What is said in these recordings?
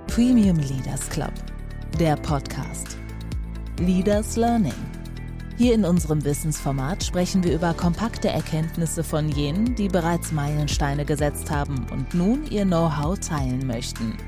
Premium Leaders Club, der Podcast. Leaders Learning. Hier in unserem Wissensformat sprechen wir über kompakte Erkenntnisse von jenen, die bereits Meilensteine gesetzt haben und nun ihr Know-how teilen möchten.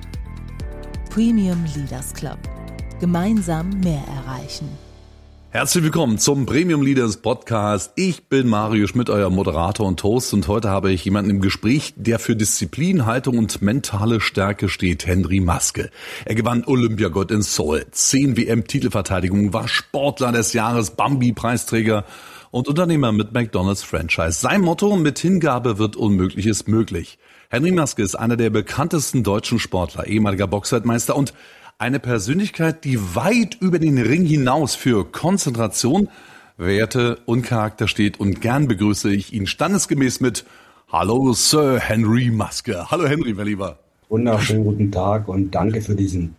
Premium Leaders Club. Gemeinsam mehr erreichen. Herzlich willkommen zum Premium Leaders Podcast. Ich bin Mario Schmidt, euer Moderator und Host, und heute habe ich jemanden im Gespräch, der für Disziplin, Haltung und mentale Stärke steht, Henry Maske. Er gewann Olympiagold in Seoul, 10 WM-Titelverteidigungen, war Sportler des Jahres, Bambi-Preisträger und Unternehmer mit McDonald's Franchise. Sein Motto: mit Hingabe wird Unmögliches möglich. Henry Maske ist einer der bekanntesten deutschen Sportler, ehemaliger Boxweltmeister und eine Persönlichkeit, die weit über den Ring hinaus für Konzentration, Werte und Charakter steht. Und gern begrüße ich ihn standesgemäß mit Hallo Sir Henry Maske. Hallo Henry, mein Lieber. Wunderschönen guten Tag und danke für diesen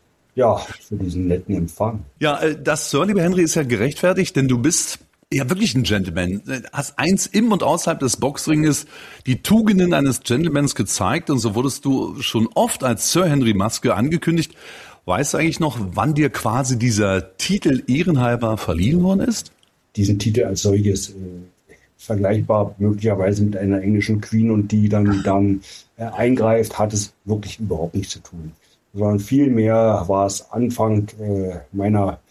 netten Empfang. Ja, das Sir, lieber Henry, ist ja gerechtfertigt, denn du bist ja wirklich ein Gentleman. Hast eins im und außerhalb des Boxringes, die Tugenden eines Gentlemans gezeigt, und so wurdest du schon oft als Sir Henry Maske angekündigt. Weißt du eigentlich noch, wann dir quasi dieser Titel ehrenhalber verliehen worden ist? Diesen Titel als solches, vergleichbar möglicherweise mit einer englischen Queen, und die dann eingreift, hat es wirklich überhaupt nichts zu tun. Sondern vielmehr war es Anfang meiner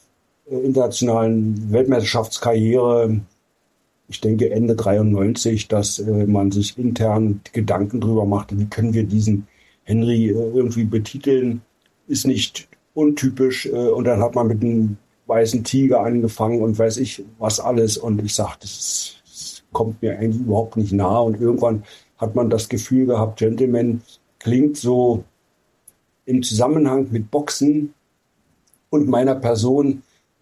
internationalen Weltmeisterschaftskarriere, ich denke Ende 93, dass man sich intern Gedanken darüber machte, wie können wir diesen Henry irgendwie betiteln. Ist nicht untypisch, und dann hat man mit einem weißen Tiger angefangen und weiß ich was alles, und ich sagte, das kommt mir eigentlich überhaupt nicht nahe, und irgendwann hat man das Gefühl gehabt, Gentleman klingt so im Zusammenhang mit Boxen und meiner Person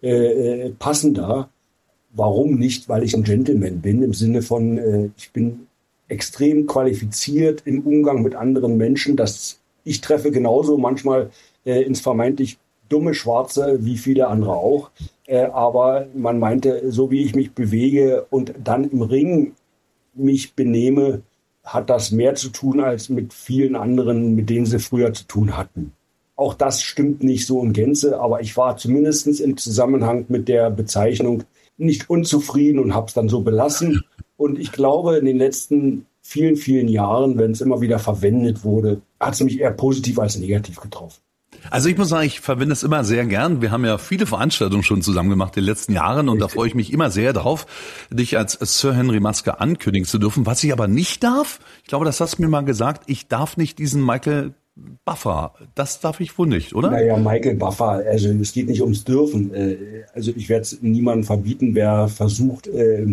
passender. Warum nicht? Weil ich ein Gentleman bin, im Sinne von, ich bin extrem qualifiziert im Umgang mit anderen Menschen, dass ich treffe genauso manchmal ins vermeintlich dumme Schwarze, wie viele andere auch. Aber man meinte, so wie ich mich bewege und dann im Ring mich benehme, hat das mehr zu tun als mit vielen anderen, mit denen sie früher zu tun hatten. Auch das stimmt nicht so in Gänze, aber ich war zumindest im Zusammenhang mit der Bezeichnung nicht unzufrieden und habe es dann so belassen. Und ich glaube, in den letzten vielen, vielen Jahren, wenn es immer wieder verwendet wurde, hat es mich eher positiv als negativ getroffen. Also ich muss sagen, ich verwende es immer sehr gern. Wir haben ja viele Veranstaltungen schon zusammen gemacht in den letzten Jahren, und da freue ich mich immer sehr drauf, dich als Sir Henry Maske ankündigen zu dürfen. Was ich aber nicht darf, ich glaube, das hast du mir mal gesagt, ich darf nicht diesen Michael Buffer. Das darf ich wohl nicht, oder? Naja, Michael Buffer, also es geht nicht ums Dürfen. Also ich werde es niemandem verbieten, wer versucht,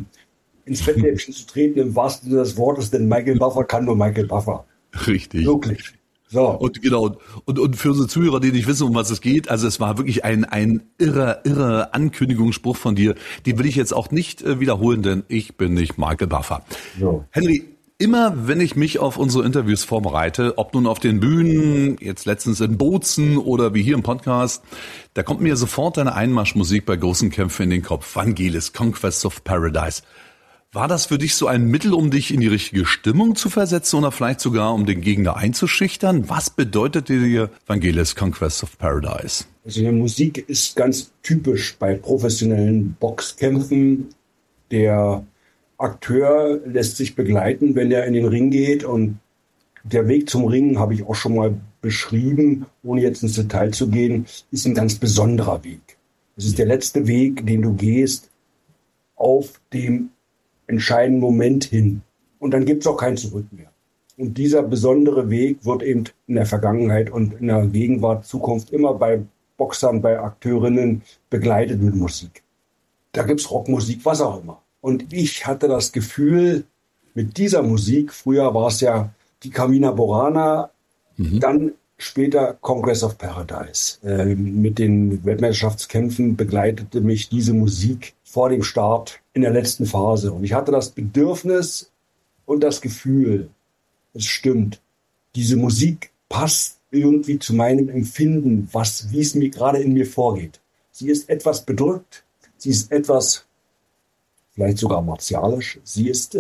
ins Fettnäpfchen zu treten, im wahrsten Sinne des Wortes, denn Michael Buffer kann nur Michael Buffer. Richtig. Wirklich. So. Und genau, und für unsere Zuhörer, die nicht wissen, um was es geht, also es war wirklich ein irrer Ankündigungsspruch von dir. Den will ich jetzt auch nicht wiederholen, denn ich bin nicht Michael Buffer. So. Henry, immer wenn ich mich auf unsere Interviews vorbereite, ob nun auf den Bühnen, jetzt letztens in Bozen oder wie hier im Podcast, da kommt mir sofort deine Einmarschmusik bei großen Kämpfen in den Kopf. Vangelis, Conquest of Paradise. War das für dich so ein Mittel, um dich in die richtige Stimmung zu versetzen oder vielleicht sogar, um den Gegner einzuschüchtern? Was bedeutet dir Vangelis, Conquest of Paradise? Also die Musik ist ganz typisch bei professionellen Boxkämpfen. Der Akteur lässt sich begleiten, wenn er in den Ring geht, und der Weg zum Ring, habe ich auch schon mal beschrieben, ohne jetzt ins Detail zu gehen, ist ein ganz besonderer Weg. Es ist der letzte Weg, den du gehst auf dem entscheidenden Moment hin. Und dann gibt es auch kein Zurück mehr. Und dieser besondere Weg wird eben in der Vergangenheit und in der Gegenwart, Zukunft immer bei Boxern, bei Akteurinnen begleitet mit Musik. Da gibt es Rockmusik, was auch immer. Und ich hatte das Gefühl, mit dieser Musik, früher war es ja die Carmina Burana, dann später Conquest of Paradise. Mit den Weltmeisterschaftskämpfen begleitete mich diese Musik vor dem Start in der letzten Phase. Und ich hatte das Bedürfnis und das Gefühl, es stimmt, diese Musik passt irgendwie zu meinem Empfinden, wie es mir gerade in mir vorgeht. Sie ist etwas bedrückt, sie ist etwas, vielleicht sogar martialisch, sie ist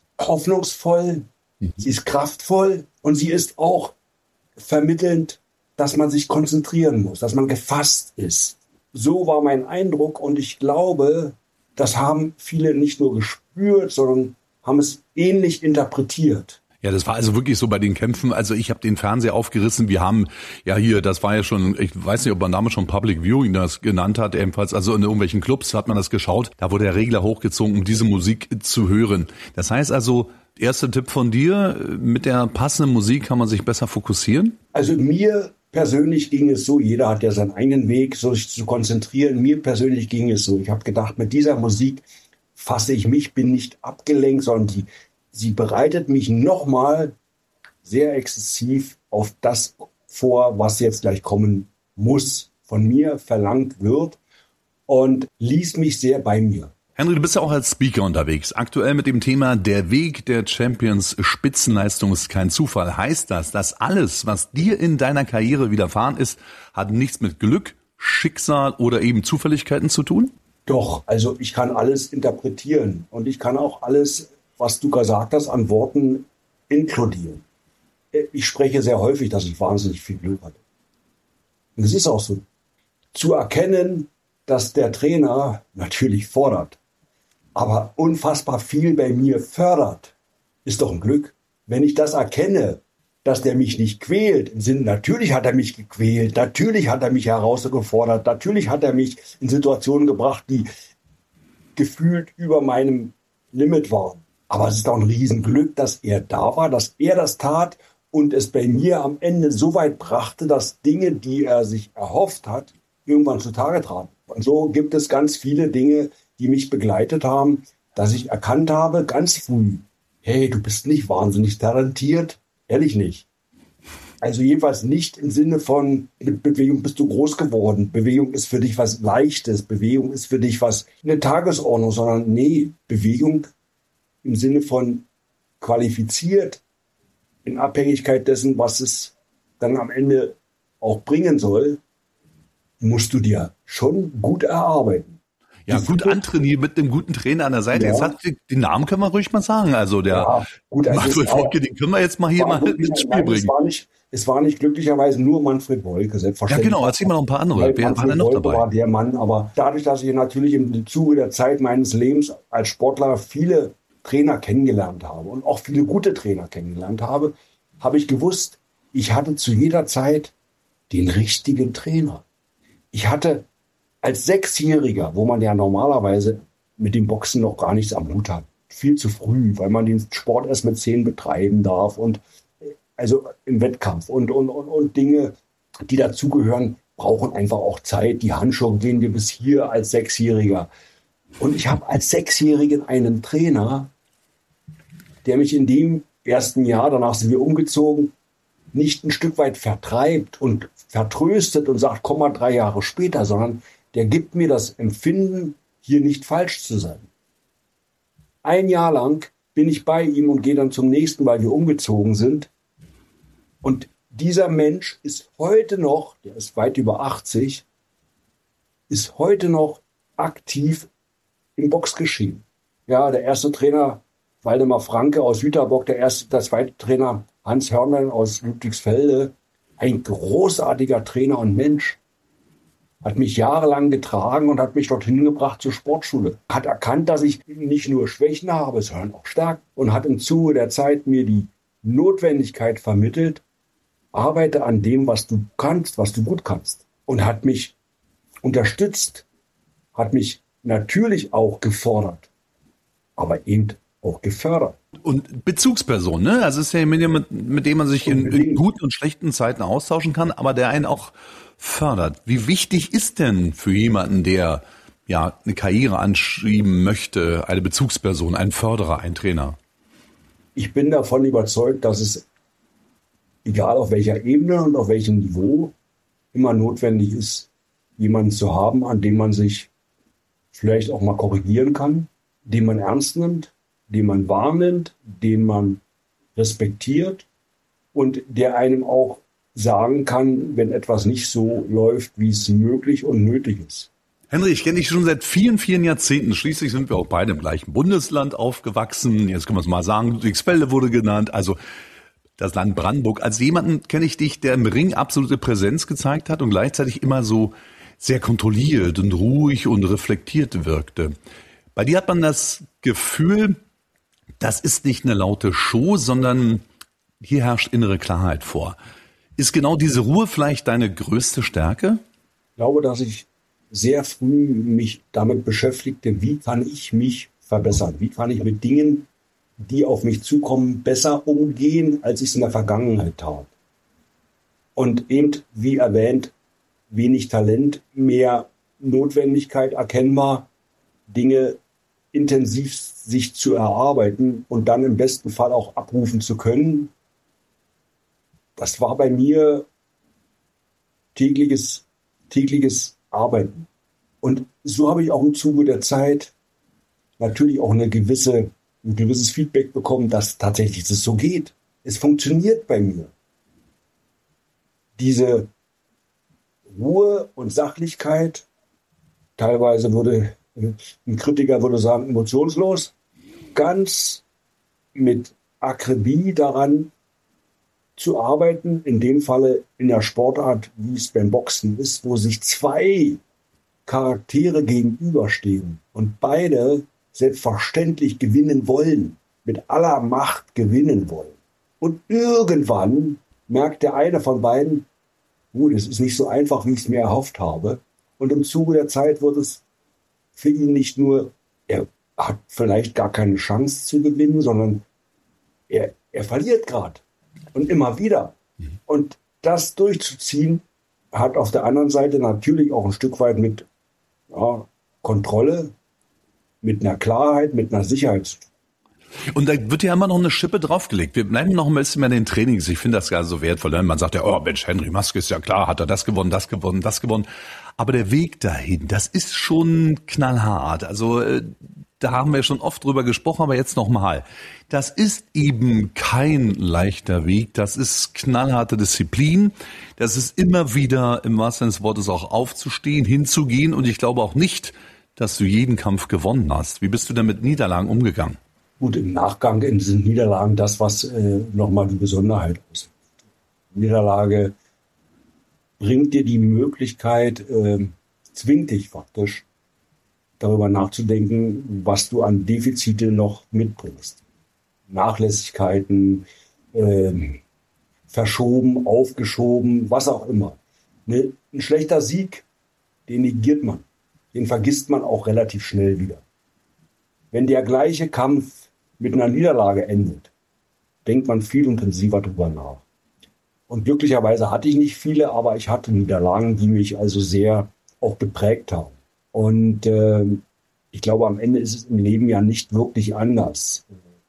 hoffnungsvoll, sie ist kraftvoll und sie ist auch vermittelnd dass man sich konzentrieren muss, dass man gefasst ist. So war mein Eindruck und ich glaube, das haben viele nicht nur gespürt, sondern haben es ähnlich interpretiert. Ja, das war also wirklich so bei den Kämpfen. Also ich habe den Fernseher aufgerissen. Wir haben ja hier, das war ja schon, ich weiß nicht, ob man damals schon Public Viewing das genannt hat, ebenfalls, also in irgendwelchen Clubs hat man das geschaut. Da wurde der Regler hochgezogen, um diese Musik zu hören. Das heißt also, erster Tipp von dir, mit der passenden Musik kann man sich besser fokussieren? Also mir persönlich ging es so, jeder hat ja seinen eigenen Weg, so sich zu konzentrieren. Mir persönlich ging es so. Ich habe gedacht, mit dieser Musik fasse ich mich, bin nicht abgelenkt, sondern sie bereitet mich nochmal sehr exzessiv auf das vor, was jetzt gleich kommen muss, von mir verlangt wird und ließ mich sehr bei mir. Henry, du bist ja auch als Speaker unterwegs. Aktuell mit dem Thema Der Weg der Champions, Spitzenleistung ist kein Zufall. Heißt das, dass alles, was dir in deiner Karriere widerfahren ist, hat nichts mit Glück, Schicksal oder eben Zufälligkeiten zu tun? Doch, also ich kann alles interpretieren und ich kann auch alles, was du gesagt hast, an Worten inkludieren. Ich spreche sehr häufig, dass ich wahnsinnig viel Glück hatte. Und es ist auch so. Zu erkennen, dass der Trainer natürlich fordert, aber unfassbar viel bei mir fördert, ist doch ein Glück. Wenn ich das erkenne, dass der mich nicht quält, im Sinne, natürlich hat er mich gequält, natürlich hat er mich herausgefordert, natürlich hat er mich in Situationen gebracht, die gefühlt über meinem Limit waren. Aber es ist auch ein Riesenglück, dass er da war, dass er das tat und es bei mir am Ende so weit brachte, dass Dinge, die er sich erhofft hat, irgendwann zutage traten. Und so gibt es ganz viele Dinge, die mich begleitet haben, dass ich erkannt habe, ganz früh, hey, du bist nicht wahnsinnig talentiert, ehrlich nicht. Also jedenfalls nicht im Sinne von, mit Bewegung bist du groß geworden, Bewegung ist für dich was Leichtes, Bewegung ist für dich was, eine Tagesordnung, sondern nee, Bewegung im Sinne von qualifiziert, in Abhängigkeit dessen, was es dann am Ende auch bringen soll, musst du dir schon gut erarbeiten. Ja, gut antrainiert mit einem guten Trainer an der Seite. Ja. Jetzt hat den Namen können wir ruhig mal sagen. Also der Manfred Wolke, den können wir jetzt mal hier mal ins Spiel bringen. Es war nicht glücklicherweise nur Manfred Wolke, selbstverständlich. Ja genau, erzähl mal noch ein paar andere. Wer war denn noch dabei? War der Mann, aber dadurch, dass ich natürlich im Zuge der Zeit meines Lebens als Sportler viele Trainer kennengelernt habe und auch viele gute Trainer kennengelernt habe, habe ich gewusst, ich hatte zu jeder Zeit den richtigen Trainer. Ich hatte als Sechsjähriger, wo man ja normalerweise mit dem Boxen noch gar nichts am Hut hat, viel zu früh, weil man den Sport erst mit 10 betreiben darf und also im Wettkampf und Dinge, die dazugehören, brauchen einfach auch Zeit. Die Handschuhe gehen dir bis hier als Sechsjähriger. Und ich habe als Sechsjährigen einen Trainer, der mich in dem ersten Jahr, danach sind wir umgezogen, nicht ein Stück weit vertreibt und vertröstet und sagt, komm mal 3 Jahre später, sondern der gibt mir das Empfinden, hier nicht falsch zu sein. 1 Jahr lang bin ich bei ihm und gehe dann zum nächsten, weil wir umgezogen sind. Und dieser Mensch ist heute noch, der ist weit über 80, ist heute noch aktiv im Boxgeschehen. Ja, der erste Trainer Waldemar Franke aus Jüterbock, der zweite Trainer Hans Hörnlein aus Ludwigsfelde, ein großartiger Trainer und Mensch, hat mich jahrelang getragen und hat mich dorthin gebracht zur Sportschule. Hat erkannt, dass ich nicht nur Schwächen habe, sondern auch Stärken und hat im Zuge der Zeit mir die Notwendigkeit vermittelt, arbeite an dem, was du kannst, was du gut kannst. Und hat mich unterstützt, hat mich natürlich auch gefordert, aber eben auch gefördert. Und Bezugsperson, ne? Also es ist ja jemand, mit dem man sich in guten und schlechten Zeiten austauschen kann, aber der einen auch fördert. Wie wichtig ist denn für jemanden, der ja eine Karriere anschieben möchte, eine Bezugsperson, ein Förderer, ein Trainer? Ich bin davon überzeugt, dass es, egal auf welcher Ebene und auf welchem Niveau, immer notwendig ist, jemanden zu haben, an dem man sich vielleicht auch mal korrigieren kann, den man ernst nimmt, den man wahrnimmt, den man respektiert und der einem auch sagen kann, wenn etwas nicht so läuft, wie es möglich und nötig ist. Henry, ich kenne dich schon seit vielen, vielen Jahrzehnten. Schließlich sind wir auch beide im gleichen Bundesland aufgewachsen. Jetzt können wir es mal sagen, Ludwigsfelde wurde genannt. Also Das Land Brandenburg. Als jemanden kenne ich dich, der im Ring absolute Präsenz gezeigt hat und gleichzeitig immer so sehr kontrolliert und ruhig und reflektiert wirkte. Bei dir hat man das Gefühl, das ist nicht eine laute Show, sondern hier herrscht innere Klarheit vor. Ist genau diese Ruhe vielleicht deine größte Stärke? Ich glaube, dass ich sehr früh mich damit beschäftigte, wie kann ich mich verbessern? Wie kann ich mit Dingen, die auf mich zukommen, besser umgehen, als ich es in der Vergangenheit tat? Und eben, wie erwähnt, wenig Talent, mehr Notwendigkeit erkennbar, Dinge intensiv sich zu erarbeiten und dann im besten Fall auch abrufen zu können. Das war bei mir tägliches Arbeiten. Und so habe ich auch im Zuge der Zeit natürlich auch ein gewisses Feedback bekommen, dass tatsächlich es so geht. Es funktioniert bei mir. Diese Ruhe und Sachlichkeit, teilweise ein Kritiker würde sagen, emotionslos, ganz mit Akribie daran zu arbeiten, in dem Falle in der Sportart, wie es beim Boxen ist, wo sich zwei Charaktere gegenüberstehen und beide selbstverständlich gewinnen wollen, mit aller Macht gewinnen wollen. Und irgendwann merkt der eine von beiden, es ist nicht so einfach, wie ich es mir erhofft habe. Und im Zuge der Zeit wird es für ihn nicht nur, er hat vielleicht gar keine Chance zu gewinnen, sondern er verliert gerade. Und immer wieder. Und das durchzuziehen, hat auf der anderen Seite natürlich auch ein Stück weit mit Kontrolle, mit einer Klarheit, mit einer Sicherheit zu tun. Und da wird ja immer noch eine Schippe draufgelegt. Wir bleiben noch ein bisschen mehr in den Trainings. Ich finde das gar so wertvoll. Man sagt ja, oh Mensch, Henry Maske ist ja klar, hat er das gewonnen, das gewonnen, das gewonnen. Aber der Weg dahin, das ist schon knallhart. Also da haben wir schon oft drüber gesprochen, aber jetzt nochmal. Das ist eben kein leichter Weg. Das ist knallharte Disziplin. Das ist immer wieder im wahrsten Sinne des Wortes auch aufzustehen, hinzugehen. Und ich glaube auch nicht, dass du jeden Kampf gewonnen hast. Wie bist du denn mit Niederlagen umgegangen? Gut, im Nachgang in diesen Niederlagen das, was nochmal die Besonderheit ist. Niederlage bringt dir die Möglichkeit, zwingt dich faktisch, darüber nachzudenken, was du an Defizite noch mitbringst. Nachlässigkeiten, verschoben, aufgeschoben, was auch immer. Ein schlechter Sieg, den negiert man. Den vergisst man auch relativ schnell wieder. Wenn der gleiche Kampf mit einer Niederlage endet, denkt man viel intensiver drüber nach. Und glücklicherweise hatte ich nicht viele, aber ich hatte Niederlagen, die mich also sehr auch geprägt haben. Und ich glaube, am Ende ist es im Leben ja nicht wirklich anders.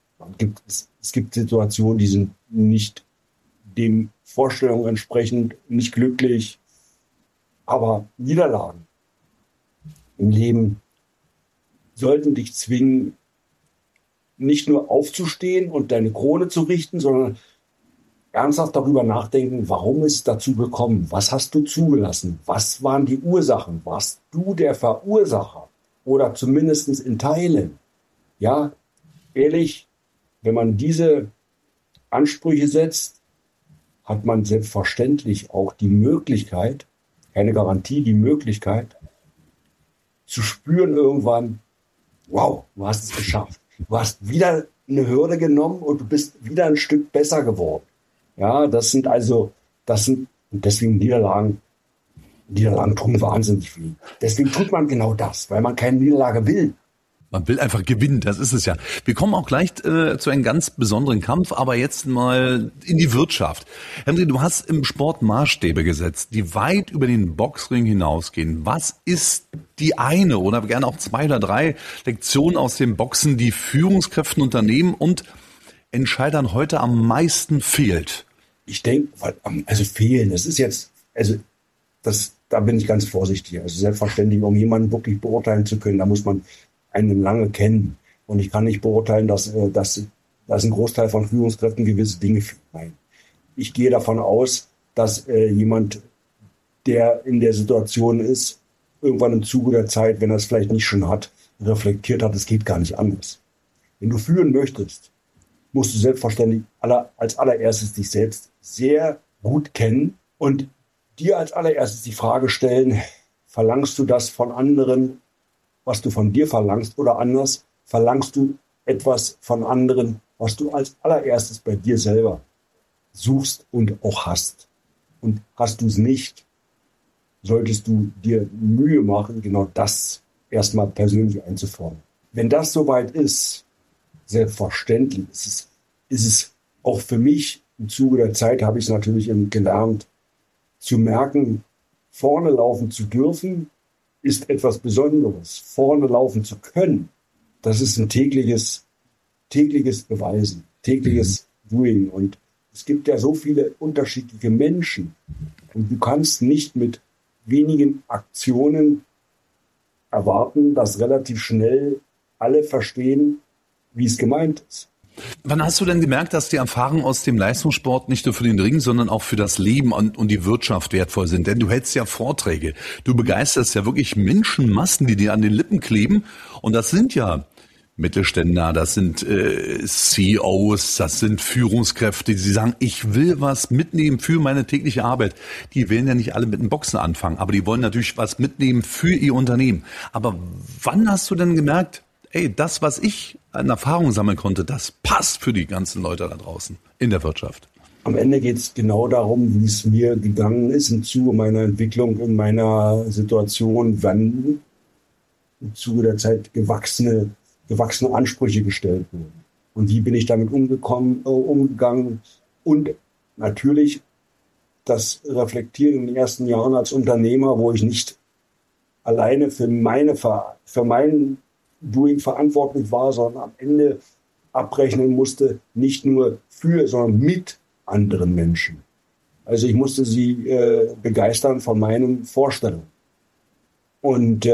Es gibt Situationen, die sind nicht den Vorstellungen entsprechend, nicht glücklich. Aber Niederlagen im Leben sollten dich zwingen, nicht nur aufzustehen und deine Krone zu richten, sondern ernsthaft darüber nachdenken, warum ist es dazu gekommen? Was hast du zugelassen? Was waren die Ursachen? Warst du der Verursacher? Oder zumindest in Teilen? Ja, ehrlich, wenn man diese Ansprüche setzt, hat man selbstverständlich auch die Möglichkeit, keine Garantie, die Möglichkeit, zu spüren irgendwann, wow, du hast es geschafft. Du hast wieder eine Hürde genommen und du bist wieder ein Stück besser geworden. Ja, und deswegen Niederlagen tun wahnsinnig weh. Deswegen tut man genau das, weil man keine Niederlage will. Man will einfach gewinnen, das ist es ja. Wir kommen auch gleich zu einem ganz besonderen Kampf, aber jetzt mal in die Wirtschaft. Henry, du hast im Sport Maßstäbe gesetzt, die weit über den Boxring hinausgehen. Was ist die eine oder gerne auch 2 oder 3 Lektionen aus dem Boxen, die Führungskräften, Unternehmen und Entscheidern heute am meisten fehlt? Ich denke, fehlen, das ist jetzt, da bin ich ganz vorsichtig. Also selbstverständlich, um jemanden wirklich beurteilen zu können, da muss man einen lange kennen. Und ich kann nicht beurteilen, dass ein Großteil von Führungskräften gewisse Dinge fühlt. Nein. Ich gehe davon aus, dass jemand, der in der Situation ist, irgendwann im Zuge der Zeit, wenn er es vielleicht nicht schon hat, reflektiert hat, es geht gar nicht anders. Wenn du führen möchtest, musst du selbstverständlich als allererstes dich selbst sehr gut kennen und dir als allererstes die Frage stellen, verlangst du das von anderen, was du von dir verlangst, oder anders, verlangst du etwas von anderen, was du als allererstes bei dir selber suchst und auch hast. Und hast du es nicht, solltest du dir Mühe machen, genau das erstmal persönlich einzufordern. Wenn das soweit ist, selbstverständlich ist es auch für mich, im Zuge der Zeit habe ich es natürlich gelernt, zu merken, vorne laufen zu dürfen, ist etwas Besonderes. Vorne laufen zu können, das ist ein tägliches Beweisen, tägliches Doing. Und es gibt ja so viele unterschiedliche Menschen. Und du kannst nicht mit wenigen Aktionen erwarten, dass relativ schnell alle verstehen, wie es gemeint ist. Wann hast du denn gemerkt, dass die Erfahrungen aus dem Leistungssport nicht nur für den Ring, sondern auch für das Leben und die Wirtschaft wertvoll sind? Denn du hältst ja Vorträge, du begeisterst ja wirklich Menschenmassen, die dir an den Lippen kleben. Und das sind ja Mittelständler, das sind CEOs, das sind Führungskräfte, die sagen, ich will was mitnehmen für meine tägliche Arbeit. Die wollen ja nicht alle mit dem Boxen anfangen, aber die wollen natürlich was mitnehmen für ihr Unternehmen. Aber wann hast du denn gemerkt, das, was ich an Erfahrung sammeln konnte, das passt für die ganzen Leute da draußen in der Wirtschaft? Am Ende geht es genau darum, wie es mir gegangen ist im Zuge meiner Entwicklung, in meiner Situation, wann im Zuge der Zeit gewachsene Ansprüche gestellt wurden. Und wie bin ich damit umgegangen? Und natürlich das Reflektieren in den ersten Jahren als Unternehmer, wo ich nicht alleine für mein Doing verantwortlich war, sondern am Ende abrechnen musste, nicht nur für, sondern mit anderen Menschen. Also ich musste sie begeistern von meinen Vorstellungen. Und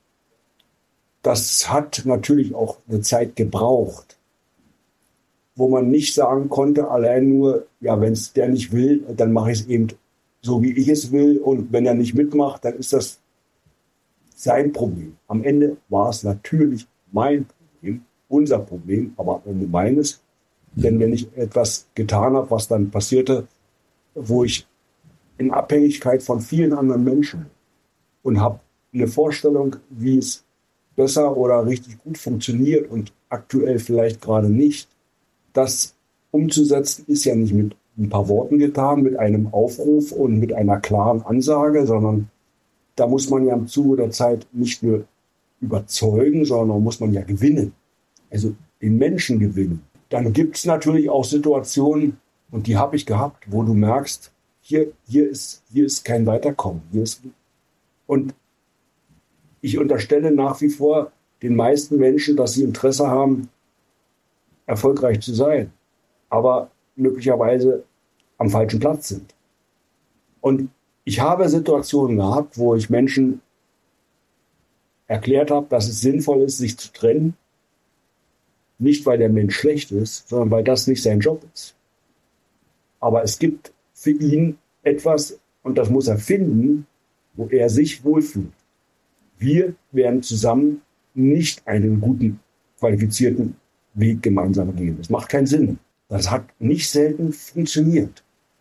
das hat natürlich auch eine Zeit gebraucht, wo man nicht sagen konnte, allein nur, ja, wenn es der nicht will, dann mache ich es eben so, wie ich es will. Und wenn er nicht mitmacht, dann ist das sein Problem. Am Ende war es natürlich mein Problem, unser Problem, aber nur meines. Denn wenn ich etwas getan habe, was dann passierte, wo ich in Abhängigkeit von vielen anderen Menschen und habe eine Vorstellung, wie es besser oder richtig gut funktioniert und aktuell vielleicht gerade nicht, das umzusetzen ist ja nicht mit ein paar Worten getan, mit einem Aufruf und mit einer klaren Ansage, sondern da muss man ja im Zuge der Zeit nicht nur überzeugen, sondern muss man ja gewinnen. Also den Menschen gewinnen. Dann gibt es natürlich auch Situationen, und die habe ich gehabt, wo du merkst, hier ist kein Weiterkommen. Und ich unterstelle nach wie vor den meisten Menschen, dass sie Interesse haben, erfolgreich zu sein, aber möglicherweise am falschen Platz sind. Und ich habe Situationen gehabt, wo ich Menschen erklärt habe, dass es sinnvoll ist, sich zu trennen. Nicht, weil der Mensch schlecht ist, sondern weil das nicht sein Job ist. Aber es gibt für ihn etwas, und das muss er finden, wo er sich wohlfühlt. Wir werden zusammen nicht einen guten, qualifizierten Weg gemeinsam gehen. Das macht keinen Sinn. Das hat nicht selten funktioniert.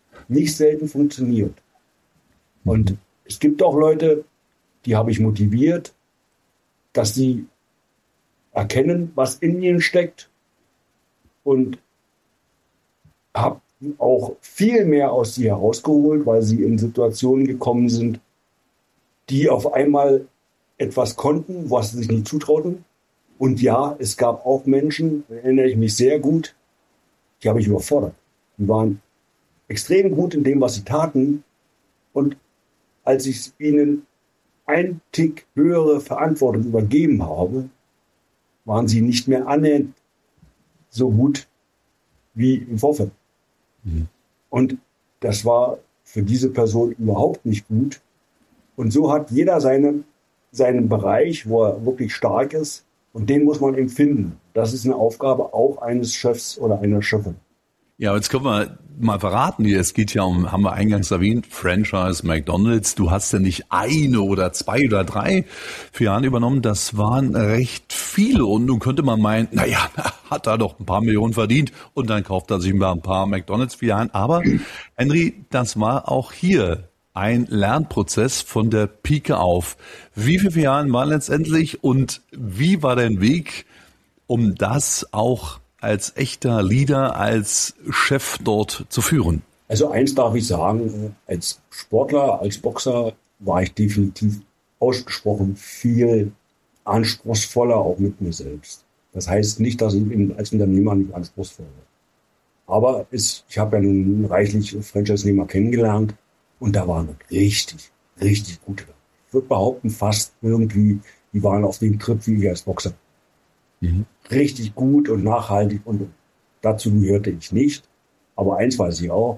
Und es gibt auch Leute, die habe ich motiviert, dass sie erkennen, was in ihnen steckt, und habe auch viel mehr aus sie herausgeholt, weil sie in Situationen gekommen sind, die auf einmal etwas konnten, was sie sich nicht zutrauten. Und ja, es gab auch Menschen, da erinnere ich mich sehr gut, die habe ich überfordert. Die waren extrem gut in dem, was sie taten. Und als ich ihnen einen Tick höhere Verantwortung übergeben habe, waren sie nicht mehr annähernd so gut wie im Vorfeld. Mhm. Und das war für diese Person überhaupt nicht gut. Und so hat jeder seinen Bereich, wo er wirklich stark ist, und den muss man eben finden. Das ist eine Aufgabe auch eines Chefs oder einer Chefin. Ja, jetzt können wir mal verraten hier, es geht ja um, haben wir eingangs erwähnt, Franchise McDonald's. Du hast ja nicht eine oder zwei oder drei Filialen übernommen, das waren recht viele und nun könnte man meinen, naja, hat er doch ein paar Millionen verdient und dann kauft er sich mal ein paar McDonald's-Filialen. Aber Henry, das war auch hier ein Lernprozess von der Pike auf. Wie viele Filialen waren letztendlich und wie war dein Weg, um das auch als echter Leader, als Chef dort zu führen? Also eins darf ich sagen, als Sportler, als Boxer war ich definitiv ausgesprochen viel anspruchsvoller, auch mit mir selbst. Das heißt nicht, dass ich als Unternehmer nicht anspruchsvoll war. Aber ich habe ja nun reichlich Franchise-Nehmer kennengelernt und da waren richtig, richtig gute. Ich würde behaupten, fast irgendwie, die waren auf dem Trip wie ich als Boxer. Richtig gut und nachhaltig und dazu gehörte ich nicht. Aber eins weiß ich auch,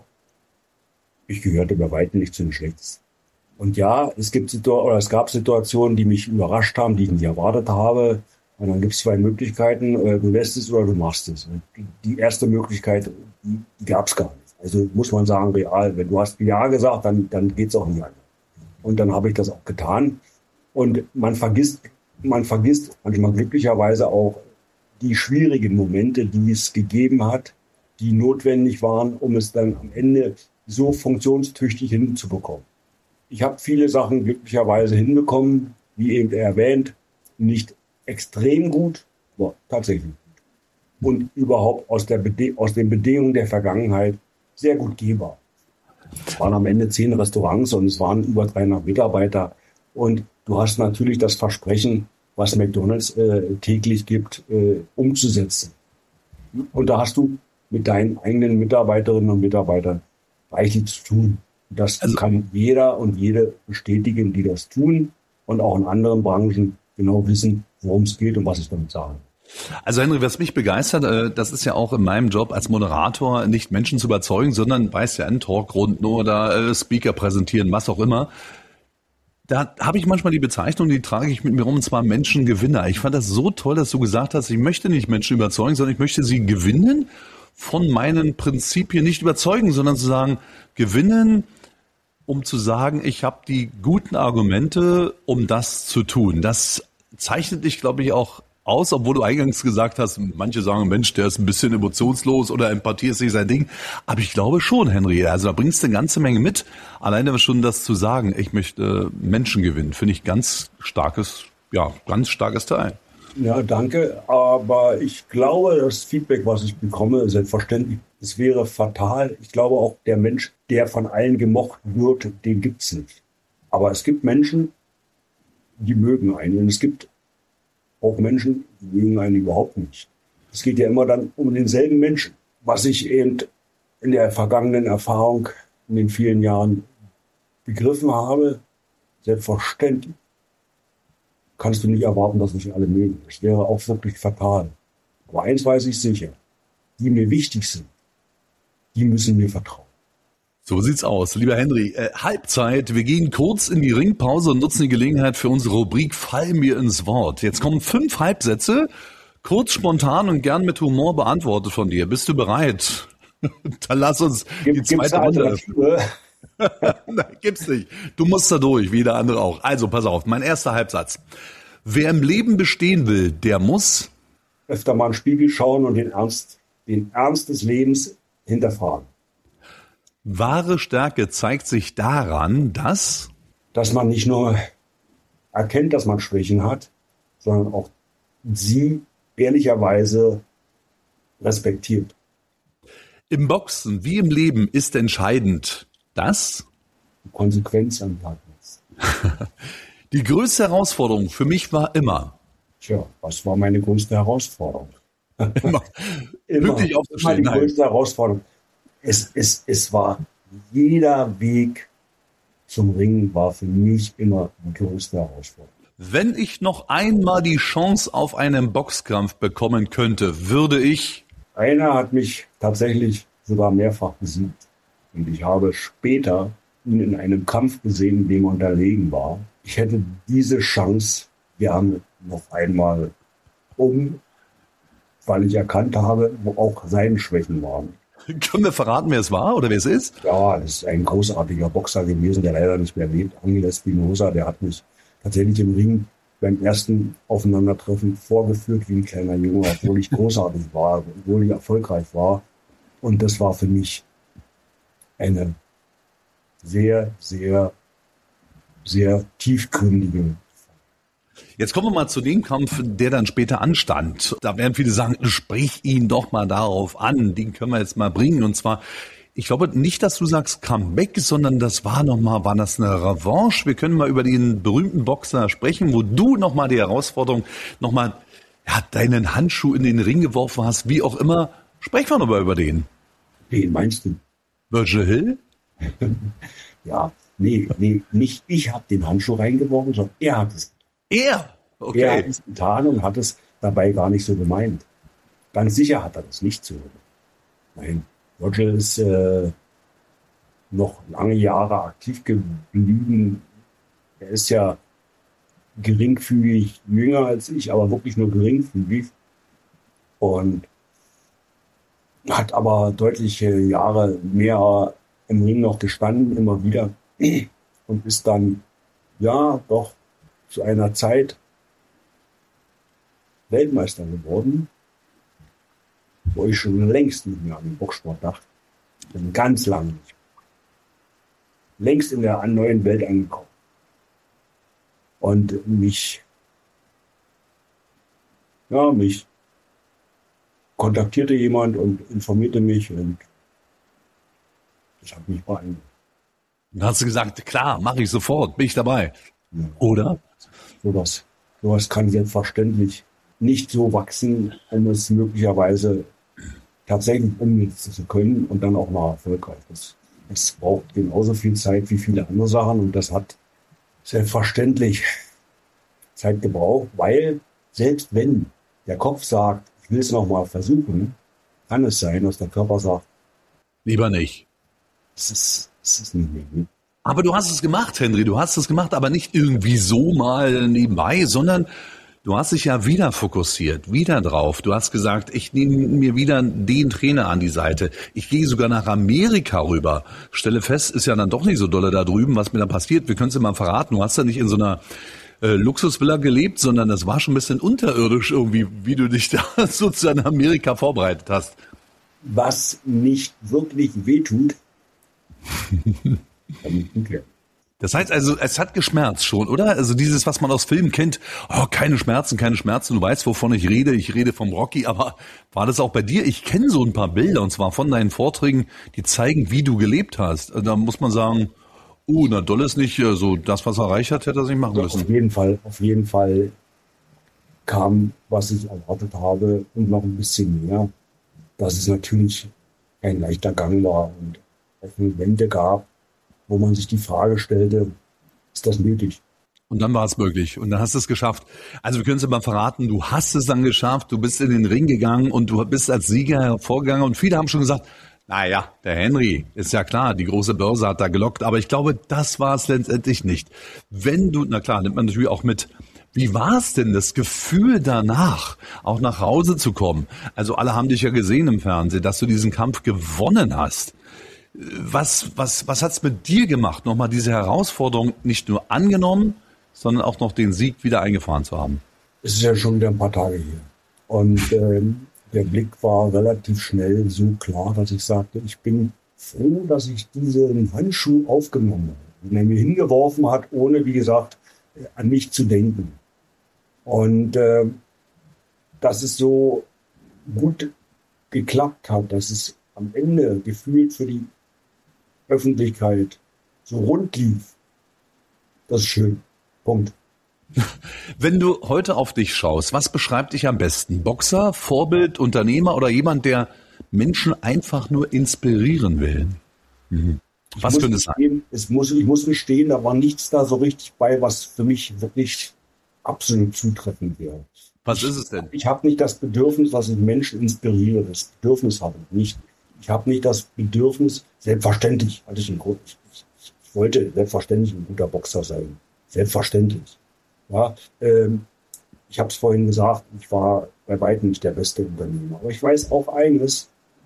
ich gehörte bei weitem nicht zu den Schlechtesten. Und ja, es gab Situationen, die mich überrascht haben, die ich nicht erwartet habe. Und dann gibt es zwei Möglichkeiten, du lässt es oder du machst es. Und die erste Möglichkeit, die gab es gar nicht. Also muss man sagen, real, wenn du hast Ja gesagt, dann geht's auch nicht anders. Und dann habe ich das auch getan. Und man vergisst manchmal glücklicherweise auch die schwierigen Momente, die es gegeben hat, die notwendig waren, um es dann am Ende so funktionstüchtig hinzubekommen. Ich habe viele Sachen glücklicherweise hinbekommen, wie eben erwähnt, nicht extrem gut, aber tatsächlich gut. Und überhaupt aus den Bedingungen der Vergangenheit sehr gut gehbar. Es waren am Ende 10 Restaurants und es waren über 300 Mitarbeiter. Und du hast natürlich das Versprechen, was McDonald's täglich gibt, umzusetzen. Und da hast du mit deinen eigenen Mitarbeiterinnen und Mitarbeitern reichlich zu tun. Das kann jeder und jede bestätigen, die das tun und auch in anderen Branchen genau wissen, worum es geht und was ich damit sage. Also Henry, was mich begeistert, das ist ja auch in meinem Job als Moderator, nicht Menschen zu überzeugen, sondern weißt ja, einen Talkrunden oder Speaker präsentieren, was auch immer. Da habe ich manchmal die Bezeichnung, die trage ich mit mir rum, und zwar Menschengewinner. Ich fand das so toll, dass du gesagt hast, ich möchte nicht Menschen überzeugen, sondern ich möchte sie gewinnen, von meinen Prinzipien nicht überzeugen, sondern zu sagen, gewinnen, um zu sagen, ich habe die guten Argumente, um das zu tun. Das zeichnet dich, glaube ich, auch aus, obwohl du eingangs gesagt hast, manche sagen, Mensch, der ist ein bisschen emotionslos oder Empathie ist nicht sein Ding. Aber ich glaube schon, Henry, also da bringst du eine ganze Menge mit. Alleine schon das zu sagen, ich möchte Menschen gewinnen, finde ich ganz starkes Teil. Ja, danke. Aber ich glaube, das Feedback, was ich bekomme, selbstverständlich, es wäre fatal. Ich glaube auch, der Mensch, der von allen gemocht wird, den gibt's nicht. Aber es gibt Menschen, die mögen einen. Und es gibt auch Menschen, die mögen einen überhaupt nicht. Es geht ja immer dann um denselben Menschen. Was ich eben in der vergangenen Erfahrung in den vielen Jahren begriffen habe, selbstverständlich kannst du nicht erwarten, dass mich alle mögen. Das wäre auch wirklich fatal. Aber eins weiß ich sicher, die mir wichtig sind, die müssen mir vertrauen. So sieht's aus. Lieber Henry, Halbzeit. Wir gehen kurz in die Ringpause und nutzen die Gelegenheit für unsere Rubrik Fall mir ins Wort. Jetzt kommen 5 Halbsätze, kurz, spontan und gern mit Humor beantwortet von dir. Bist du bereit? Dann lass uns die zweite Runde. Nein, gibt's nicht. Du musst da durch, wie der andere auch. Also, pass auf, mein erster Halbsatz. Wer im Leben bestehen will, der muss öfter mal in den Spiegel schauen und den Ernst des Lebens hinterfragen. Wahre Stärke zeigt sich daran, dass man nicht nur erkennt, dass man Schwächen hat, sondern auch sie ehrlicherweise respektiert. Im Boxen wie im Leben ist entscheidend, dass Konsequenz am Tag ist. Die größte Herausforderung für mich war immer. Tja, was war meine größte Herausforderung? Immer. Wirklich aufzustehen. Immer die größte Herausforderung. Es war jeder Weg zum Ringen war für mich immer die größte Herausforderung. Wenn ich noch einmal die Chance auf einen Boxkampf bekommen könnte, würde ich... Einer hat mich tatsächlich sogar mehrfach besiegt. Und ich habe später ihn in einem Kampf gesehen, in dem er unterlegen war. Ich hätte diese Chance gerne noch einmal weil ich erkannt habe, wo auch seine Schwächen waren. Können wir verraten, wer es war oder wer es ist? Ja, das ist ein großartiger Boxer gewesen, der leider nicht mehr lebt. Angel Espinosa, der hat mich tatsächlich im Ring beim ersten Aufeinandertreffen vorgeführt wie ein kleiner Junge, obwohl ich großartig war, obwohl ich erfolgreich war. Und das war für mich eine sehr, sehr, sehr tiefgründige. Jetzt kommen wir mal zu dem Kampf, der dann später anstand. Da werden viele sagen, sprich ihn doch mal darauf an. Den können wir jetzt mal bringen. Und zwar, ich glaube nicht, dass du sagst Comeback, sondern das war das eine Revanche? Wir können mal über den berühmten Boxer sprechen, wo du nochmal die Herausforderung, nochmal deinen Handschuh in den Ring geworfen hast, wie auch immer. Sprechen wir nochmal über den. Wen meinst du? Virgil Hill? Ja, nee, nicht ich habe den Handschuh reingeworfen, sondern er hat es. Er? Okay. Er hat es getan und hat es dabei gar nicht so gemeint. Ganz sicher hat er das nicht so. Nein, Virgil ist noch lange Jahre aktiv geblieben. Er ist ja geringfügig jünger als ich, aber wirklich nur geringfügig. Und hat aber deutliche Jahre mehr im Ring noch gestanden, immer wieder. Und ist dann, doch zu einer Zeit Weltmeister geworden, wo ich schon längst nicht mehr an den Boxsport dachte. Bin ganz lange nicht. Längst in der neuen Welt angekommen. Und mich kontaktierte jemand und informierte mich und das hat mich beeindruckt. Dann hast du gesagt, klar, mache ich sofort, bin ich dabei. Ja. Oder? Sowas kann selbstverständlich nicht so wachsen, um es möglicherweise tatsächlich umsetzen zu können und dann auch mal erfolgreich. Das braucht genauso viel Zeit wie viele andere Sachen und das hat selbstverständlich Zeit gebraucht, weil selbst wenn der Kopf sagt, ich will es noch mal versuchen, kann es sein, dass der Körper sagt, lieber nicht. Es ist nicht mehr. Aber du hast es gemacht, Henry, du hast es gemacht, aber nicht irgendwie so mal nebenbei, sondern du hast dich ja wieder fokussiert, wieder drauf. Du hast gesagt, ich nehme mir wieder den Trainer an die Seite. Ich gehe sogar nach Amerika rüber. Stelle fest, ist ja dann doch nicht so dolle da drüben, was mir da passiert. Wir können es dir mal verraten. Du hast ja nicht in so einer Luxusvilla gelebt, sondern das war schon ein bisschen unterirdisch irgendwie, wie du dich da sozusagen in Amerika vorbereitet hast. Was nicht wirklich wehtut, das heißt also, es hat geschmerzt schon, oder? Also dieses, was man aus Filmen kennt, keine Schmerzen, du weißt, wovon ich rede vom Rocky, aber war das auch bei dir? Ich kenne so ein paar Bilder, und zwar von deinen Vorträgen, die zeigen, wie du gelebt hast. Da muss man sagen, doll ist nicht, so das, was er erreicht hat, hätte er nicht machen müssen. Auf jeden Fall kam, was ich erwartet habe und noch ein bisschen mehr, dass es natürlich kein leichter Gang war und es Momente gab, wo man sich die Frage stellte, ist das nötig? Und dann war es möglich und dann hast du es geschafft. Also wir können es aber verraten, du hast es dann geschafft, du bist in den Ring gegangen und du bist als Sieger hervorgegangen und viele haben schon gesagt, naja, der Henry, ist ja klar, die große Börse hat da gelockt, aber ich glaube, das war es letztendlich nicht. Wenn du, na klar, nimmt man natürlich auch mit, wie war es denn, das Gefühl danach, auch nach Hause zu kommen? Also alle haben dich ja gesehen im Fernsehen, dass du diesen Kampf gewonnen hast. Was hat's mit dir gemacht, nochmal diese Herausforderung nicht nur angenommen, sondern auch noch den Sieg wieder eingefahren zu haben? Es ist ja schon wieder ein paar Tage hier. Und der Blick war relativ schnell so klar, dass ich sagte, ich bin froh, dass ich diesen Handschuh aufgenommen habe. Den er mir hingeworfen hat, ohne, wie gesagt, an mich zu denken. Und dass es so gut geklappt hat, dass es am Ende gefühlt für die Öffentlichkeit so rund lief, das ist schön. Punkt. Wenn du heute auf dich schaust, was beschreibt dich am besten? Boxer, Vorbild, Unternehmer oder jemand, der Menschen einfach nur inspirieren will? Was könnte es sein? Ich muss gestehen, da war nichts da so richtig bei, was für mich wirklich absolut zutreffend wäre. Was ist es denn? Ich habe nicht das Bedürfnis, dass ich Menschen inspiriere. Das Bedürfnis habe ich nicht. Ich habe nicht das Bedürfnis, selbstverständlich, ich wollte selbstverständlich ein guter Boxer sein. Selbstverständlich. Ja, ich habe es vorhin gesagt, ich war bei weitem nicht der beste Unternehmer. Aber ich weiß auch eines,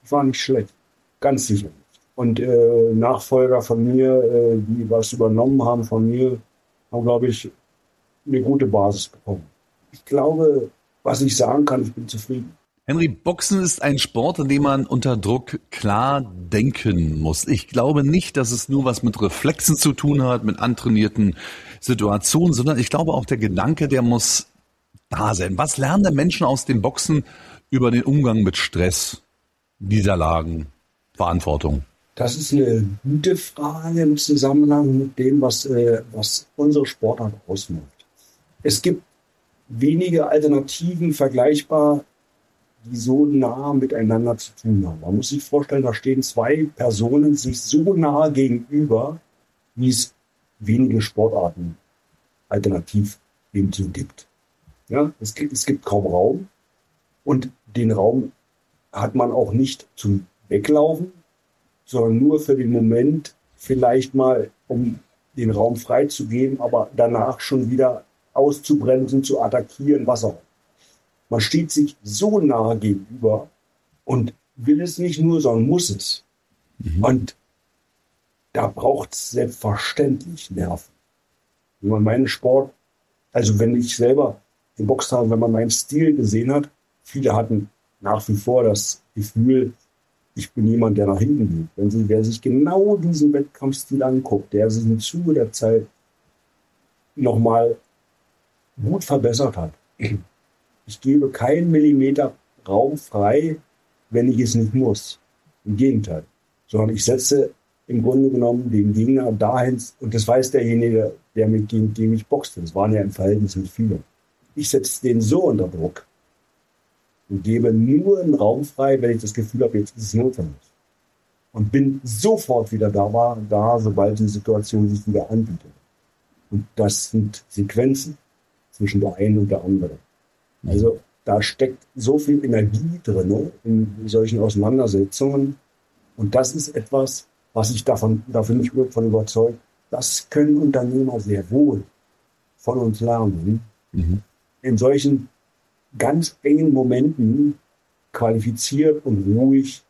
war nicht schlecht. Ganz sicher nicht. Und Nachfolger von mir, die was übernommen haben von mir, haben, glaube ich, eine gute Basis bekommen. Ich glaube, was ich sagen kann, ich bin zufrieden. Henry, Boxen ist ein Sport, in dem man unter Druck klar denken muss. Ich glaube nicht, dass es nur was mit Reflexen zu tun hat, mit antrainierten Situationen, sondern ich glaube auch der Gedanke, der muss da sein. Was lernen denn Menschen aus dem Boxen über den Umgang mit Stress, Niederlagen, Verantwortung? Das ist eine gute Frage im Zusammenhang mit dem, was unsere Sportart ausmacht. Es gibt wenige Alternativen vergleichbar, die so nah miteinander zu tun haben. Man muss sich vorstellen, da stehen zwei Personen sich so nah gegenüber, wie es wenige Sportarten alternativ hinzu gibt. Ja, es gibt kaum Raum und den Raum hat man auch nicht zum Weglaufen, sondern nur für den Moment vielleicht mal, um den Raum freizugeben, aber danach schon wieder auszubremsen, zu attackieren, was auch. Man steht sich so nah gegenüber und will es nicht nur, sondern muss es. Und da braucht es selbstverständlich Nerven. Wenn man meinen Sport, also wenn ich selber geboxt habe, wenn man meinen Stil gesehen hat, viele hatten nach wie vor das Gefühl, ich bin jemand, der nach hinten geht. Wer sich genau diesen Wettkampfstil anguckt, der sich im Zuge der Zeit nochmal gut verbessert hat. Ich gebe keinen Millimeter Raum frei, wenn ich es nicht muss. Im Gegenteil. Sondern ich setze im Grunde genommen den Gegner dahin, und das weiß derjenige, der mit dem ich boxte. Das waren ja im Verhältnis mit vielen. Ich setze den so unter Druck und gebe nur einen Raum frei, wenn ich das Gefühl habe, jetzt ist es notwendig. Und bin sofort wieder da, sobald die Situation sich wieder anbietet. Und das sind Sequenzen zwischen der einen und der anderen. Also da steckt so viel Energie drin in solchen Auseinandersetzungen. Und das ist etwas, was ich da bin ich von überzeugt, das können Unternehmer sehr wohl von uns lernen. In solchen ganz engen Momenten qualifiziert und ruhig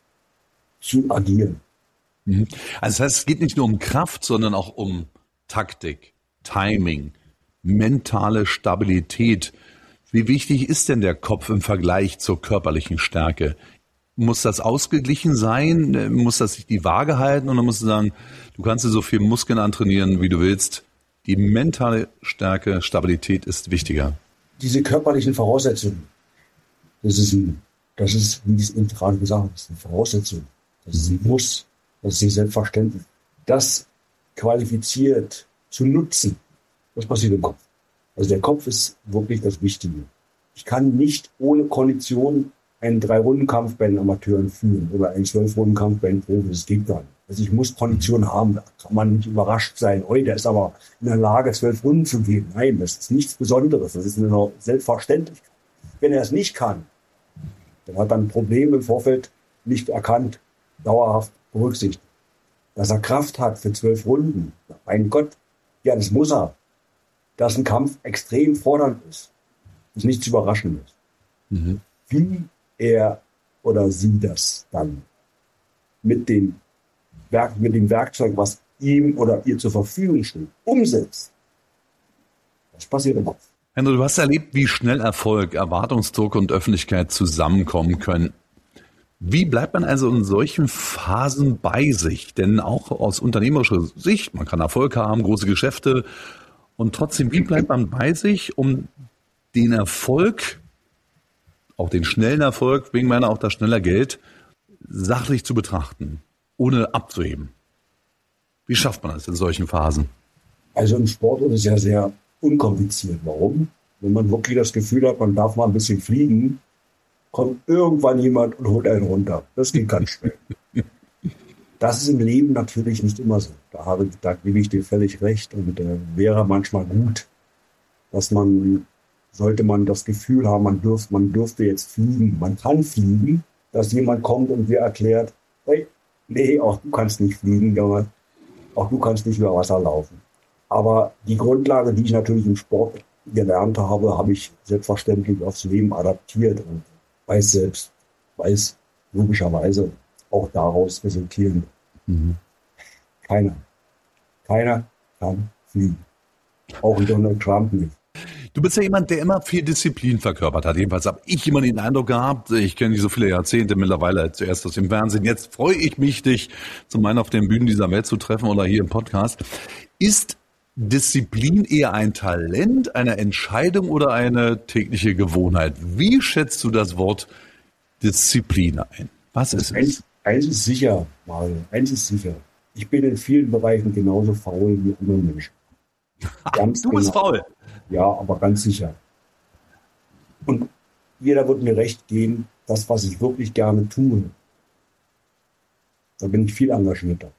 zu agieren. Also das heißt, es geht nicht nur um Kraft, sondern auch um Taktik, Timing, mentale Stabilität. Wie wichtig ist denn der Kopf im Vergleich zur körperlichen Stärke? Muss das ausgeglichen sein? Muss das sich die Waage halten? Oder musst du sagen, du kannst dir so viel Muskeln antrainieren, wie du willst? Die mentale Stärke, Stabilität ist wichtiger. Diese körperlichen Voraussetzungen, das ist, wie ich es eben gerade gesagt habe, das ist eine Voraussetzung. Das ist ein Muss. Das ist nicht selbstverständlich. Das qualifiziert zu nutzen, das passiert im Kopf. Also der Kopf ist wirklich das Wichtige. Ich kann nicht ohne Kondition einen 3-Runden-Kampf bei den Amateuren führen oder einen 12-Runden-Kampf bei den Profis. Das geht gar nicht. Also ich muss Kondition haben. Da kann man nicht überrascht sein. Der ist aber in der Lage, 12 Runden zu geben. Nein, das ist nichts Besonderes. Das ist eine Selbstverständlichkeit. Wenn er es nicht kann, dann hat er ein Problem im Vorfeld nicht erkannt, dauerhaft berücksichtigt. Dass er Kraft hat für 12 Runden, mein Gott, ja, das muss er. Dass ein Kampf extrem fordernd ist nichts Überraschendes. Wie er oder sie das dann mit dem Werkzeug, was ihm oder ihr zur Verfügung steht, umsetzt, das passiert im Kopf. Henry, du hast erlebt, wie schnell Erfolg, Erwartungsdruck und Öffentlichkeit zusammenkommen können. Wie bleibt man also in solchen Phasen bei sich? Denn auch aus unternehmerischer Sicht, man kann Erfolg haben, große Geschäfte und trotzdem, wie bleibt man bei sich, um den Erfolg, auch den schnellen Erfolg, wegen meiner auch das schneller Geld, sachlich zu betrachten, ohne abzuheben? Wie schafft man das in solchen Phasen? Also im Sport ist es ja sehr unkompliziert. Warum? Wenn man wirklich das Gefühl hat, man darf mal ein bisschen fliegen, kommt irgendwann jemand und holt einen runter. Das geht ganz schnell. Das ist im Leben natürlich nicht immer so. Da gebe ich dir völlig recht. Und wäre manchmal gut, dass sollte man das Gefühl haben, man dürfte jetzt fliegen. Man kann fliegen, dass jemand kommt und dir erklärt, hey, nee, auch du kannst nicht fliegen, Junge. Auch du kannst nicht über Wasser laufen. Aber die Grundlage, die ich natürlich im Sport gelernt habe, habe ich selbstverständlich aufs Leben adaptiert und weiß, logischerweise auch daraus resultieren. Keiner kann fliegen. Auch Donald Trump nicht. Du bist ja jemand, der immer viel Disziplin verkörpert hat. Jedenfalls habe ich immer den Eindruck gehabt, ich kenne dich so viele Jahrzehnte mittlerweile, zuerst aus dem Fernsehen. Jetzt freue ich mich, dich zum einen auf den Bühnen dieser Welt zu treffen oder hier im Podcast. Ist Disziplin eher ein Talent, eine Entscheidung oder eine tägliche Gewohnheit? Wie schätzt du das Wort Disziplin ein? Was ist es? Eins ist sicher, Mario, eins ist sicher. Ich bin in vielen Bereichen genauso faul wie andere Menschen. Du bist faul. Ja, aber ganz sicher. Und jeder wird mir recht geben, das, was ich wirklich gerne tue, da bin ich viel engagierter.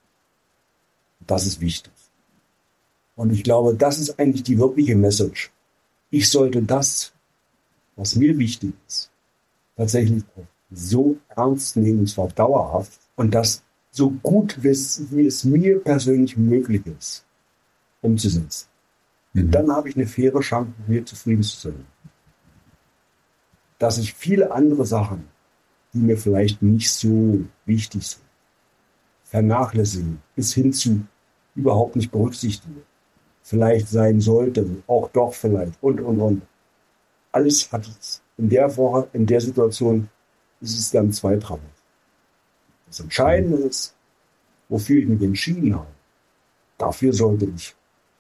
Das ist wichtig. Und ich glaube, das ist eigentlich die wirkliche Message. Ich sollte das, was mir wichtig ist, tatsächlich so ernst nehmen, und zwar dauerhaft, und das so gut, wie es mir persönlich möglich ist, umzusetzen. Und dann habe ich eine faire Chance, mit mir zufrieden zu sein. Dass ich viele andere Sachen, die mir vielleicht nicht so wichtig sind, vernachlässigen, bis hin zu überhaupt nicht berücksichtigen, vielleicht sein sollte, auch doch vielleicht, und. Alles hat es in der Woche, in der Situation, ist es dann zweitrangig. Das Entscheidende ist, wofür ich mich entschieden habe. Dafür sollte ich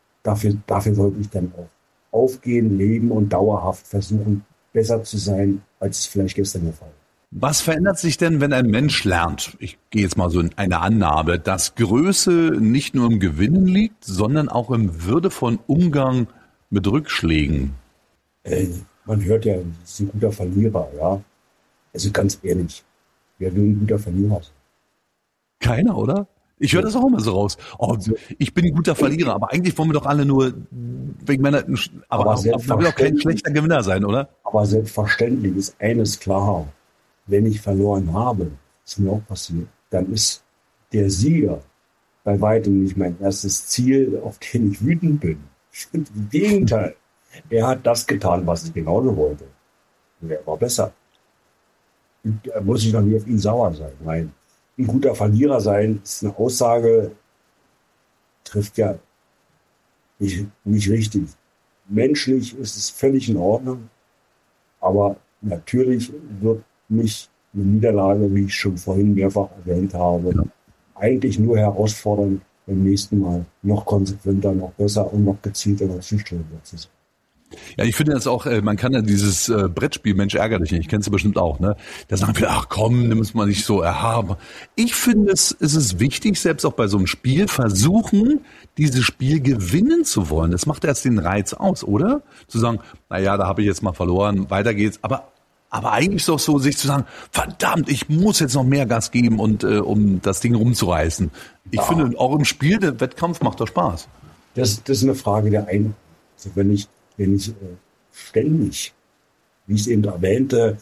dann auch aufgehen, leben und dauerhaft versuchen, besser zu sein, als es vielleicht gestern der Fall war. Was verändert sich denn, wenn ein Mensch lernt? Ich gehe jetzt mal so in eine Annahme, dass Größe nicht nur im Gewinnen liegt, sondern auch im würdevollen Umgang mit Rückschlägen. Man hört ja, das ist ein guter Verlierer, ja. Also ganz ehrlich, wer will ein guter Verlierer sein? Keiner, oder? Ich höre das auch immer so raus. Oh, ich bin ein guter Verlierer, aber eigentlich wollen wir doch alle nur wegen meiner. Aber da will auch kein schlechter Gewinner sein, oder? Aber selbstverständlich ist eines klar: Wenn ich verloren habe, ist mir auch passiert, dann ist der Sieger bei weitem nicht mein erstes Ziel, auf den ich wütend bin. Im Gegenteil, er hat das getan, was ich genauso wollte. Und er war besser. Da muss ich doch nie auf ihn sauer sein. Nein. Ein guter Verlierer sein ist eine Aussage, trifft ja nicht richtig. Menschlich ist es völlig in Ordnung, aber natürlich wird mich eine Niederlage, wie ich schon vorhin mehrfach erwähnt habe, eigentlich nur herausfordern, beim nächsten Mal noch konsequenter, noch besser und noch gezielter, noch zielstrebiger zu sein. Ja, ich finde das auch, man kann ja dieses Brettspiel Mensch ärgere dich nicht, kennst du bestimmt auch, ne? Da sagen viele, ach komm, nimm es mal nicht so erhaben. Ich finde, es ist wichtig, selbst auch bei so einem Spiel, versuchen, dieses Spiel gewinnen zu wollen. Das macht erst den Reiz aus, oder? Zu sagen, naja, da habe ich jetzt mal verloren, weiter geht's. Aber eigentlich ist es doch so, sich zu sagen, verdammt, ich muss jetzt noch mehr Gas geben, und um das Ding rumzureißen. Ich finde, auch im Spiel, der Wettkampf macht doch Spaß. Das ist eine Frage der Einstellung. Also wenn ich ständig, wie ich es eben erwähnte,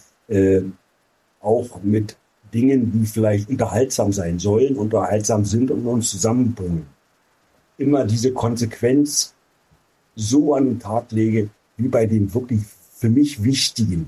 auch mit Dingen, die vielleicht unterhaltsam sein sollen, unterhaltsam sind und uns zusammenbringen, immer diese Konsequenz so an den Tag lege, wie bei den wirklich für mich Wichtigen,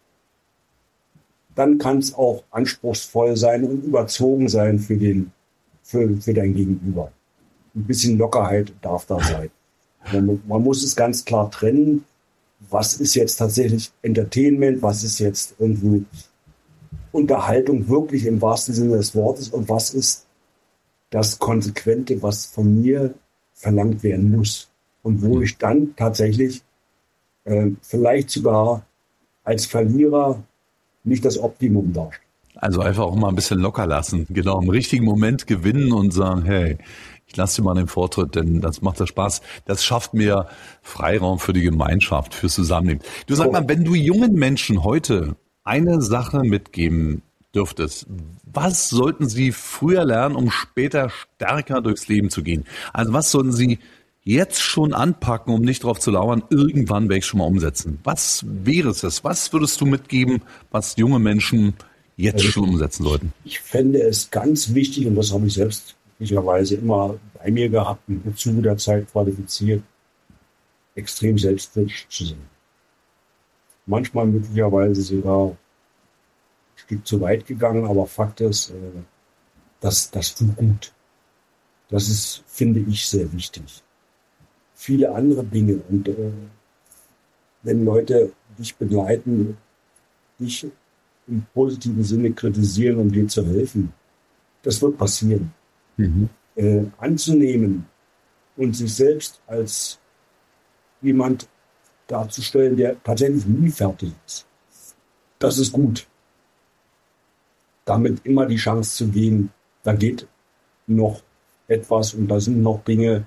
dann kann es auch anspruchsvoll sein und überzogen sein für dein Gegenüber. Ein bisschen Lockerheit darf da sein. Man muss es ganz klar trennen, was ist jetzt tatsächlich Entertainment, was ist jetzt irgendwie Unterhaltung wirklich im wahrsten Sinne des Wortes und was ist das Konsequente, was von mir verlangt werden muss. Und wo ich dann tatsächlich vielleicht sogar als Verlierer nicht das Optimum darstelle. Also einfach auch mal ein bisschen locker lassen, genau, im richtigen Moment gewinnen und sagen, hey, ich lasse dir mal den Vortritt, denn das macht ja Spaß. Das schafft mir Freiraum für die Gemeinschaft, fürs Zusammenleben. Du sag mal, wenn du jungen Menschen heute eine Sache mitgeben dürftest, was sollten sie früher lernen, um später stärker durchs Leben zu gehen? Also was sollten sie jetzt schon anpacken, um nicht darauf zu lauern, irgendwann werde ich schon mal umsetzen? Was wäre es? Was würdest du mitgeben, was junge Menschen jetzt schon umsetzen sollten? Ich fände es ganz wichtig, und das habe ich selbst möglicherweise immer bei mir gehabt und im Zuge der Zeit qualifiziert, extrem selbstkritisch zu sein. Manchmal möglicherweise sogar Stück zu weit gegangen, aber Fakt ist, das tut gut. Das ist, finde ich, sehr wichtig. Viele andere Dinge und wenn Leute dich begleiten, dich im positiven Sinne kritisieren, um dir zu helfen, das wird passieren. Anzunehmen und sich selbst als jemand darzustellen, der tatsächlich nie fertig ist, das ist gut. Damit immer die Chance zu geben, da geht noch etwas und da sind noch Dinge,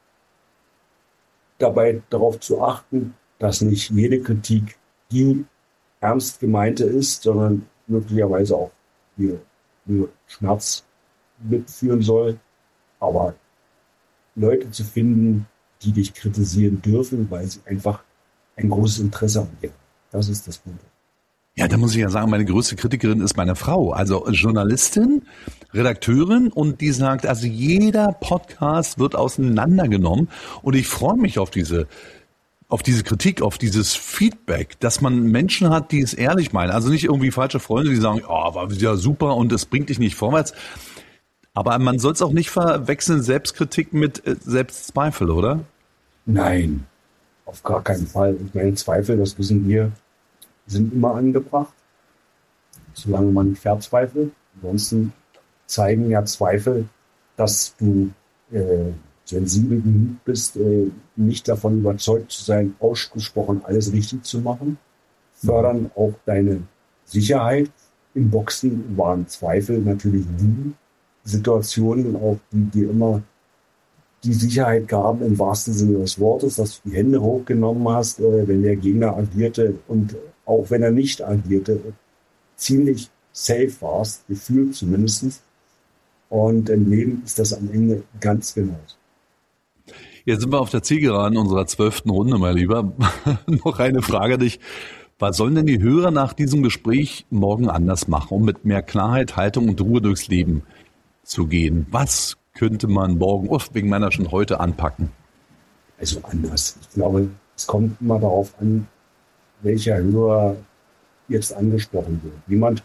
dabei darauf zu achten, dass nicht jede Kritik die ernst gemeinte ist, sondern möglicherweise auch nur Schmerz mitführen soll. Aber Leute zu finden, die dich kritisieren dürfen, weil sie einfach ein großes Interesse an dir haben. Das ist das Gute. Ja, da muss ich ja sagen, meine größte Kritikerin ist meine Frau, also Journalistin, Redakteurin, und die sagt, also jeder Podcast wird auseinandergenommen und ich freue mich auf diese Kritik, auf dieses Feedback, dass man Menschen hat, die es ehrlich meinen, also nicht irgendwie falsche Freunde, die sagen, ja, war ja super und es bringt dich nicht vorwärts, aber man soll es auch nicht verwechseln, Selbstkritik mit Selbstzweifel, oder? Nein, auf gar keinen Fall. Ich meine, Zweifel, das wissen wir, sind immer angebracht, solange man nicht verzweifelt. Ansonsten zeigen ja Zweifel, dass du sensibel genug bist, nicht davon überzeugt zu sein, ausgesprochen alles richtig zu machen. Fördern auch deine Sicherheit. Im Boxen waren Zweifel natürlich die Situationen, auch die dir immer die Sicherheit gaben, im wahrsten Sinne des Wortes, dass du die Hände hochgenommen hast, wenn der Gegner agierte und auch wenn er nicht agierte, ziemlich safe warst, gefühlt zumindest. Und im Leben ist das am Ende ganz genauso. Jetzt sind wir auf der Zielgeraden unserer 12. Runde, mein Lieber. Noch eine Frage an dich. Was sollen denn die Hörer nach diesem Gespräch morgen anders machen, um mit mehr Klarheit, Haltung und Ruhe durchs Leben zu gehen? Was könnte man morgen, wegen meiner schon heute, anpacken? Also anders. Ich glaube, es kommt immer darauf an, welcher Hörer jetzt angesprochen wird. Jemand,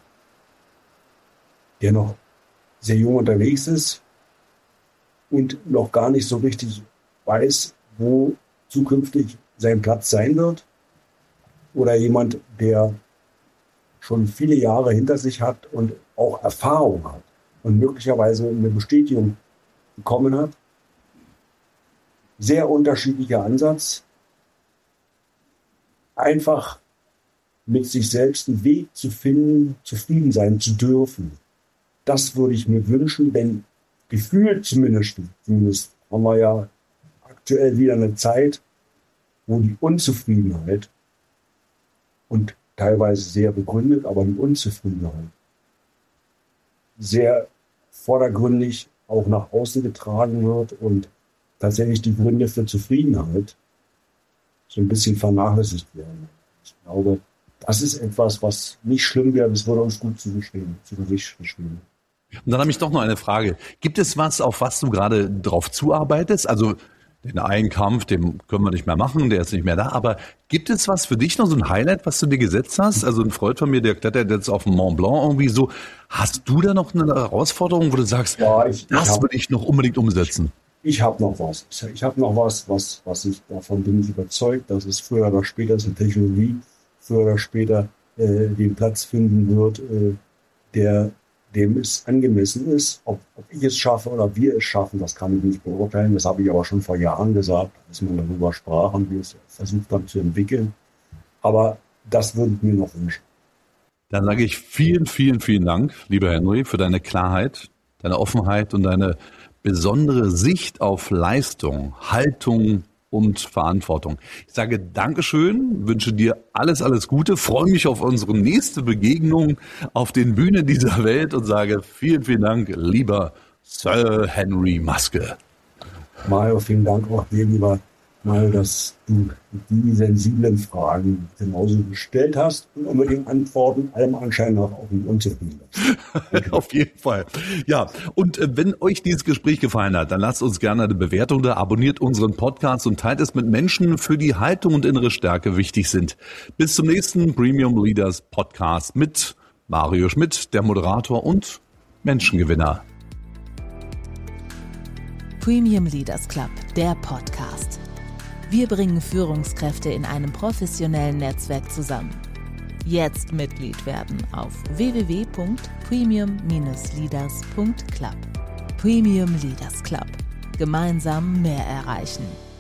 der noch sehr jung unterwegs ist und noch gar nicht so richtig weiß, wo zukünftig sein Platz sein wird. Oder jemand, der schon viele Jahre hinter sich hat und auch Erfahrung hat und möglicherweise eine Bestätigung bekommen hat. Sehr unterschiedlicher Ansatz. Einfach mit sich selbst einen Weg zu finden, zufrieden sein zu dürfen. Das würde ich mir wünschen, denn gefühlt zumindest haben wir ja aktuell wieder eine Zeit, wo die Unzufriedenheit und teilweise sehr begründet, aber die Unzufriedenheit sehr vordergründig auch nach außen getragen wird und tatsächlich die Gründe für Zufriedenheit so ein bisschen vernachlässigt werden. Ich glaube, das ist etwas, was nicht schlimm wäre, das würde uns gut zu Gesicht geschrieben. Und dann habe ich doch noch eine Frage. Gibt es was, auf was du gerade drauf zuarbeitest? Also den einen Kampf, den können wir nicht mehr machen, der ist nicht mehr da. Aber gibt es was für dich noch, so ein Highlight, was du dir gesetzt hast? Also ein Freund von mir, der klettert jetzt auf dem Mont Blanc irgendwie so. Hast du da noch eine Herausforderung, wo du sagst, ja, das würde ich noch unbedingt umsetzen? Ich habe noch was. Ich habe noch was ich davon bin ich überzeugt, dass es früher oder später, ist eine Technologie, früher oder später den Platz finden wird, dem es angemessen ist. Ob ich es schaffe oder wir es schaffen, das kann ich nicht beurteilen. Das habe ich aber schon vor Jahren gesagt, als man darüber sprach und wir es versucht haben zu entwickeln. Aber das würde ich mir noch wünschen. Dann sage ich vielen, vielen, vielen Dank, lieber Henry, für deine Klarheit, deine Offenheit und deine besondere Sicht auf Leistung, Haltung und Verantwortung. Ich sage Dankeschön, wünsche dir alles, alles Gute, freue mich auf unsere nächste Begegnung auf den Bühnen dieser Welt und sage vielen, vielen Dank, lieber Sir Henry Maske. Mario, vielen Dank auch dir, lieber Mario, dass du die sensiblen Fragen genauso gestellt hast und mit den Antworten allem Anschein nach auch nicht unzufrieden bist. Auf jeden Fall. Ja, und wenn euch dieses Gespräch gefallen hat, dann lasst uns gerne eine Bewertung da, abonniert unseren Podcast und teilt es mit Menschen, für die Haltung und innere Stärke wichtig sind. Bis zum nächsten Premium Leaders Podcast mit Mario Schmidt, der Moderator und Menschengewinner. Premium Leaders Club, der Podcast. Wir bringen Führungskräfte in einem professionellen Netzwerk zusammen. Jetzt Mitglied werden auf www.premium-leaders.club. Premium Leaders Club. Gemeinsam mehr erreichen.